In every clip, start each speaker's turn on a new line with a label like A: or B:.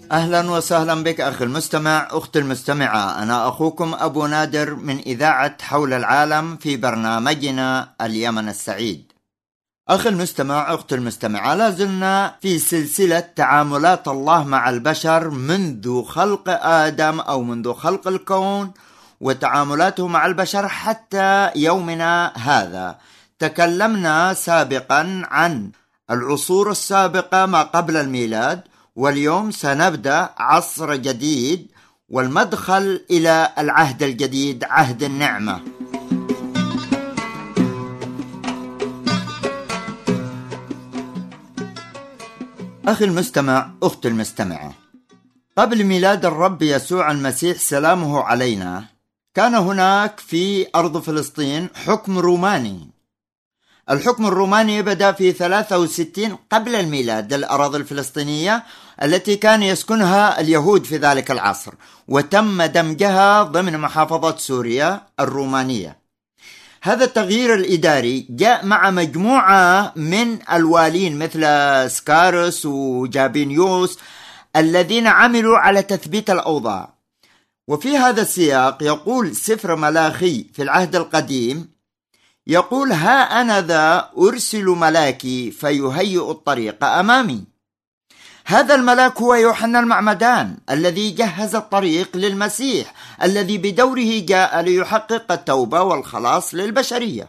A: أهلا وسهلا بك أخي المستمع، أختي المستمعة. أنا أخوكم أبو نادر من إذاعة حول العالم في برنامجنا اليمن السعيد. أخي المستمع، أختي المستمعة، لازلنا في سلسلة تعاملات الله مع البشر منذ خلق آدم أو منذ خلق الكون، وتعاملاته مع البشر حتى يومنا هذا. تكلمنا سابقا عن العصور السابقة ما قبل الميلاد، واليوم سنبدأ عصر جديد والمدخل إلى العهد الجديد، عهد النعمة. أخي المستمع، أختي المستمعة، قبل ميلاد الرب يسوع المسيح سلامه علينا كان هناك في أرض فلسطين حكم روماني. الحكم الروماني بدأ في 63 قبل الميلاد للأراضي الفلسطينية التي كان يسكنها اليهود في ذلك العصر، وتم دمجها ضمن محافظة سوريا الرومانية. هذا التغيير الإداري جاء مع مجموعة من الوالين مثل سكارس وجابينيوس الذين عملوا على تثبيت الأوضاع. وفي هذا السياق يقول سفر ملاخي في العهد القديم، يقول: ها أنا ذا أرسل ملاكي فيهيئ الطريق أمامي. هذا الملاك هو يوحنا المعمدان الذي جهز الطريق للمسيح، الذي بدوره جاء ليحقق التوبة والخلاص للبشرية.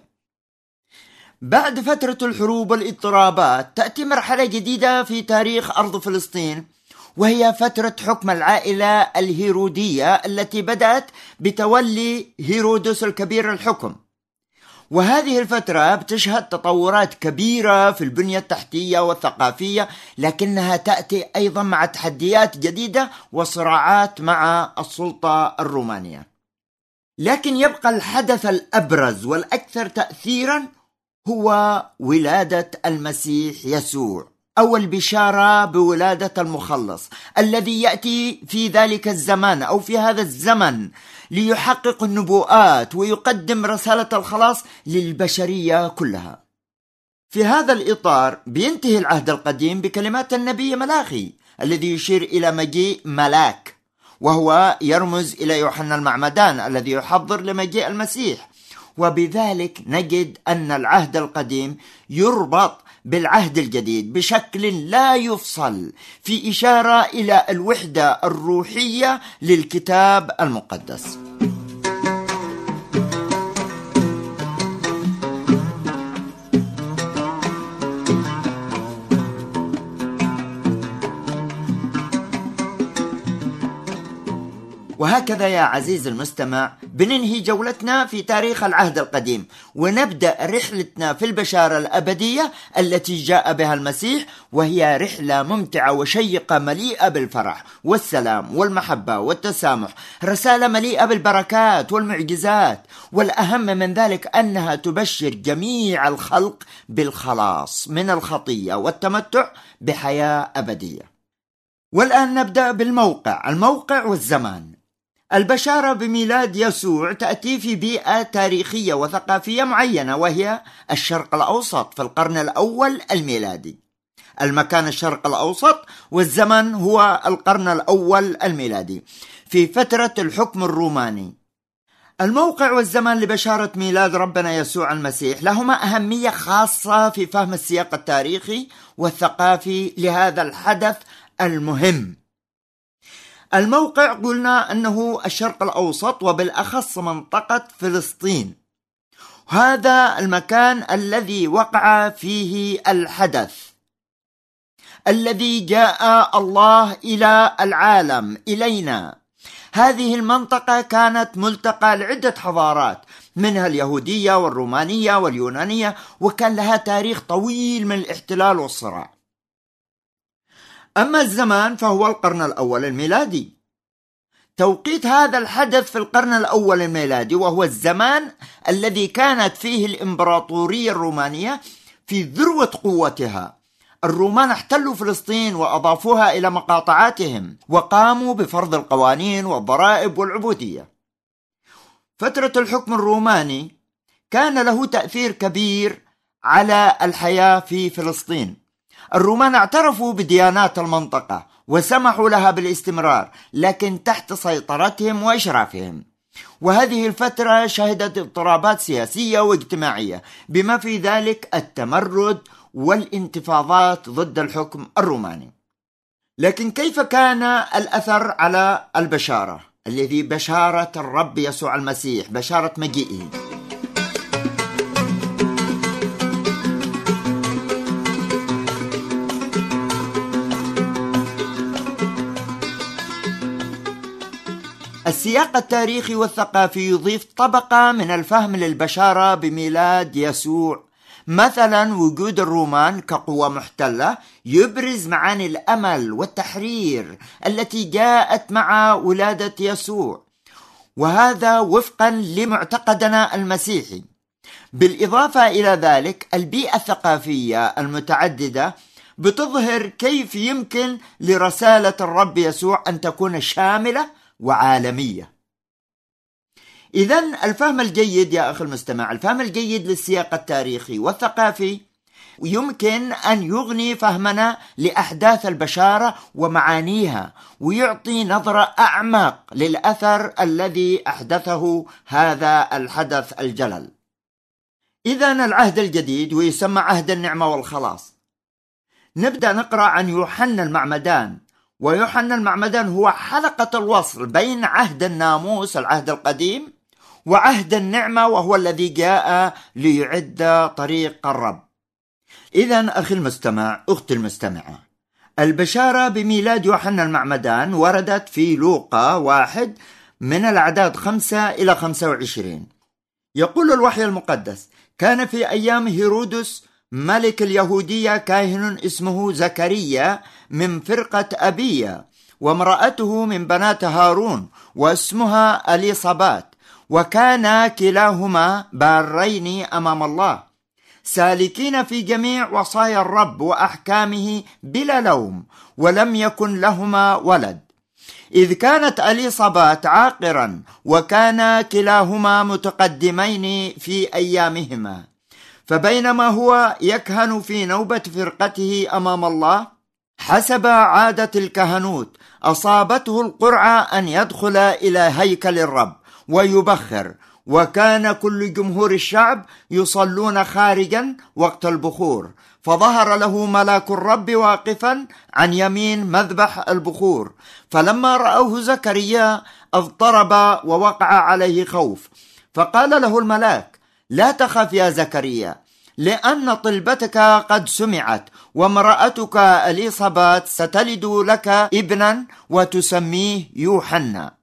A: بعد فترة الحروب والاضطرابات تأتي مرحلة جديدة في تاريخ أرض فلسطين، وهي فترة حكم العائلة الهيرودية التي بدأت بتولي هيرودس الكبير الحكم. وهذه الفترة بتشهد تطورات كبيرة في البنية التحتية والثقافية، لكنها تأتي أيضا مع تحديات جديدة وصراعات مع السلطة الرومانية. لكن يبقى الحدث الأبرز والأكثر تأثيرا هو ولادة المسيح يسوع، أو البشارة بولادة المخلص الذي يأتي في ذلك الزمان أو في هذا الزمن ليحقق النبوءات ويقدم رسالة الخلاص للبشرية كلها. في هذا الإطار بينتهي العهد القديم بكلمات النبي ملاخي الذي يشير إلى مجيء ملاك، وهو يرمز إلى يوحنا المعمدان الذي يحضر لمجيء المسيح. وبذلك نجد أن العهد القديم يربط بالعهد الجديد بشكل لا يفصل، في إشارة إلى الوحدة الروحية للكتاب المقدس. وهكذا يا عزيز المستمع بننهي جولتنا في تاريخ العهد القديم، ونبدأ رحلتنا في البشارة الأبدية التي جاء بها المسيح، وهي رحلة ممتعة وشيقة مليئة بالفرح والسلام والمحبة والتسامح، رسالة مليئة بالبركات والمعجزات، والأهم من ذلك أنها تبشر جميع الخلق بالخلاص من الخطية والتمتع بحياة أبدية. والآن نبدأ الموقع والزمان. البشارة بميلاد يسوع تأتي في بيئة تاريخية وثقافية معينة، وهي الشرق الأوسط في القرن الأول الميلادي. المكان الشرق الأوسط، والزمن هو القرن الأول الميلادي في فترة الحكم الروماني. الموقع والزمان لبشارة ميلاد ربنا يسوع المسيح لهما أهمية خاصة في فهم السياق التاريخي والثقافي لهذا الحدث المهم. الموقع قلنا أنه الشرق الأوسط، وبالأخص منطقة فلسطين. هذا المكان الذي وقع فيه الحدث الذي جاء الله إلى العالم إلينا. هذه المنطقة كانت ملتقى لعدة حضارات، منها اليهودية والرومانية واليونانية، وكان لها تاريخ طويل من الاحتلال والصراع. أما الزمان فهو القرن الأول الميلادي. توقيت هذا الحدث في القرن الأول الميلادي، وهو الزمان الذي كانت فيه الإمبراطورية الرومانية في ذروة قوتها. الرومان احتلوا فلسطين وأضافوها إلى مقاطعاتهم، وقاموا بفرض القوانين والضرائب والعبودية. فترة الحكم الروماني كان له تأثير كبير على الحياة في فلسطين. الرومان اعترفوا بديانات المنطقة وسمحوا لها بالاستمرار، لكن تحت سيطرتهم وإشرافهم. وهذه الفترة شهدت اضطرابات سياسية واجتماعية، بما في ذلك التمرد والانتفاضات ضد الحكم الروماني. لكن كيف كان الأثر على البشارة الذي بشارة الرب يسوع المسيح، بشارة مجيئه؟ السياق التاريخي والثقافي يضيف طبقة من الفهم للبشارة بميلاد يسوع. مثلا وجود الرومان كقوة محتلة يبرز معاني الأمل والتحرير التي جاءت مع ولادة يسوع، وهذا وفقا لمعتقدنا المسيحي. بالإضافة إلى ذلك البيئة الثقافية المتعددة بتظهر كيف يمكن لرسالة الرب يسوع أن تكون شاملة وعالمية. إذن الفهم الجيد يا أخي المستمع، الفهم الجيد للسياق التاريخي والثقافي يمكن أن يغني فهمنا لأحداث البشارة ومعانيها، ويعطي نظرة أعمق للأثر الذي أحدثه هذا الحدث الجلل. إذن العهد الجديد ويسمى عهد النعمة والخلاص. نبدأ نقرأ عن يوحنا المعمدان، ويوحنا المعمدان هو حلقة الوصل بين عهد الناموس العهد القديم وعهد النعمة، وهو الذي جاء ليعد طريق الرب. إذن أخي المستمع، أختي المستمعة، البشارة بميلاد يوحنا المعمدان وردت في لوقا 1 من الأعداد 5 إلى 25. يقول الوحي المقدس: كان في أيام هيرودس ملك اليهودية كاهن اسمه زكريا من فرقة أبية، وامرأته من بنات هارون واسمها أليصابات، وكان كلاهما بارين أمام الله، سالكين في جميع وصايا الرب وأحكامه بلا لوم، ولم يكن لهما ولد، إذ كانت أليصابات عاقرا، وكان كلاهما متقدمين في أيامهما. فبينما هو يكهن في نوبة فرقته أمام الله حسب عادة الكهنوت، أصابته القرعة أن يدخل إلى هيكل الرب ويبخر، وكان كل جمهور الشعب يصلون خارجا وقت البخور، فظهر له ملاك الرب واقفا عن يمين مذبح البخور، فلما رأوه زكريا اضطرب ووقع عليه خوف، فقال له الملاك: لا تخف يا زكريا، لأن طلبتك قد سمعت، وامرأتك أليصابات ستلد لك ابنا وتسميه يوحنا،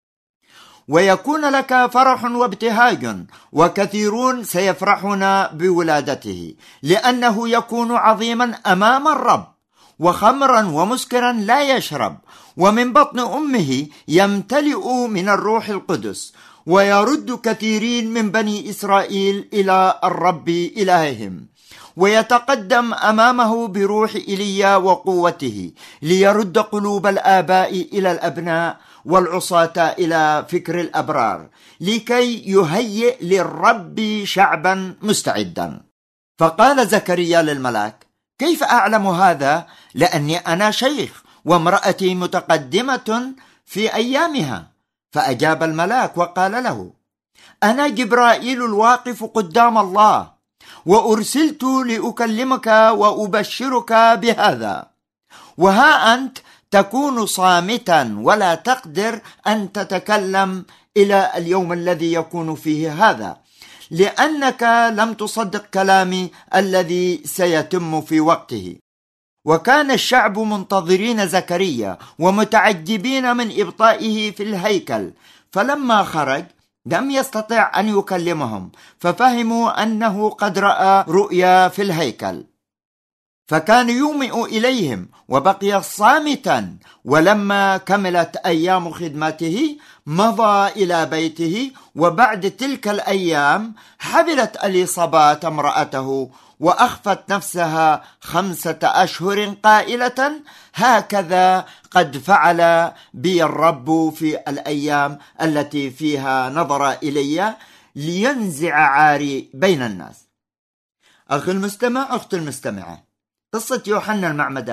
A: ويكون لك فرح وابتهاج، وكثيرون سيفرحون بولادته، لأنه يكون عظيما أمام الرب، وخمرا ومسكرا لا يشرب، ومن بطن أمه يمتلئ من الروح القدس، ويرد كثيرين من بني إسرائيل إلى الرب إلههم، ويتقدم أمامه بروح إيليا وقوته، ليرد قلوب الآباء إلى الأبناء والعصاة إلى فكر الأبرار، لكي يهيئ للرب شعبا مستعدا. فقال زكريا للملاك: كيف أعلم هذا؟ لأني أنا شيخ وامرأتي متقدمة في أيامها. فأجاب الملاك وقال له: أنا جبرائيل الواقف قدام الله، وأرسلت لأكلمك وأبشرك بهذا، وها أنت تكون صامتا ولا تقدر أن تتكلم إلى اليوم الذي يكون فيه هذا، لأنك لم تصدق كلامي الذي سيتم في وقته. وكان الشعب منتظرين زكريا ومتعجبين من إبطائه في الهيكل، فلما خرج لم يستطع أن يكلمهم، ففهموا أنه قد رأى رؤيا في الهيكل، فكان يومئ إليهم وبقي صامتا. ولما كملت أيام خدمته مضى إلى بيته، وبعد تلك الأيام حبلت أليصابات امرأته، وأخفت نفسها 5 أشهر قائلة: هكذا قد فعل بي الرب في الأيام التي فيها نظر إلي لينزع عاري بين الناس. أخي المستمع، أختي المستمعة، قصة يوحنا المعمدان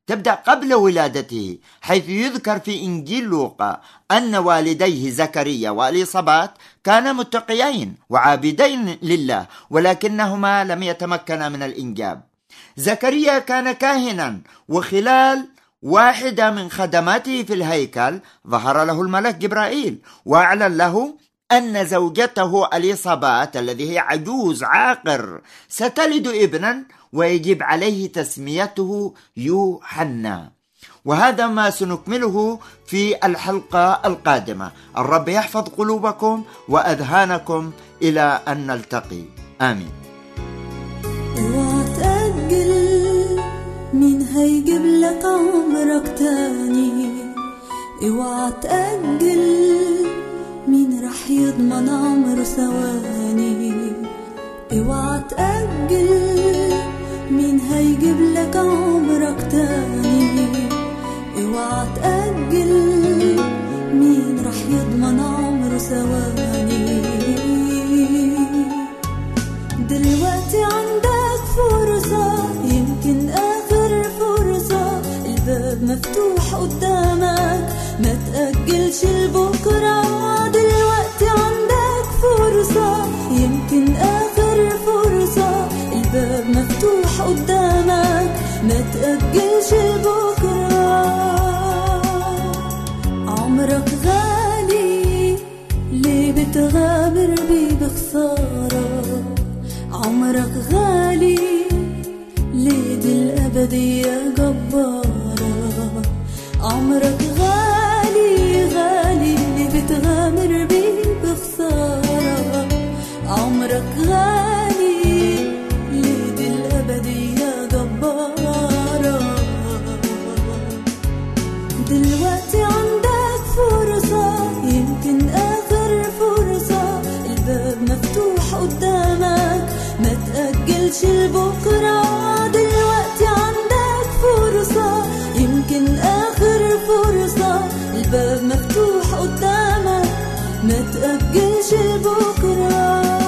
A: تبدأ قبل ولادته، حيث يذكر في إنجيل لوقا أن والديه زكريا وإليصابات كانا متقيين وعابدين لله، ولكنهما لم يتمكنا من الإنجاب. زكريا كان كاهنا، وخلال واحدة من خدماته في الهيكل ظهر له الملك جبرائيل وأعلن له أن زوجته إليصابات الذي هي عجوز عاقر ستلد ابنا ويجب عليه تسميته يوحنا. وهذا ما سنكمله في الحلقة القادمة. الرب يحفظ قلوبكم وأذهانكم إلى أن نلتقي. آمين.
B: وتأجل مين هيجيب لك عمرك تاني، اوعى تأجل مين رح يضمن عمره ثواني، اوعى تأجل مين هيجيب لك عمرك تاني، اوعى تأجل مين رح يضمن عمره ثواني. دلوقتي عندك فرصة، يمكن آخر فرصة، الباب مفتوح قدامك، ما تأجلش لبكرة. دلوقتي عندك فرصة، يمكن آخر فرصة، الباب مفتوح قدامك، ما تأجلش لبكرة. عمرك غالي، ليه بتغامر بيه بخسارة؟ عمرك غالي، ليه دي الأبدية جبارة؟ عمرك غالي غالي، ليه بتغامر بيه بخسارة؟ عمرك غالي، ليه دي الأبدية جبارة؟ دلوقتي عندك فرصة، يمكن آخر فرصة، الباب مفتوح قدامك، ما تأجلش لبكرة. دلوقتي عندك فرصة، يمكن آخر فرصة، الباب مفتوح قدامك، ما تأجلش لبكرة.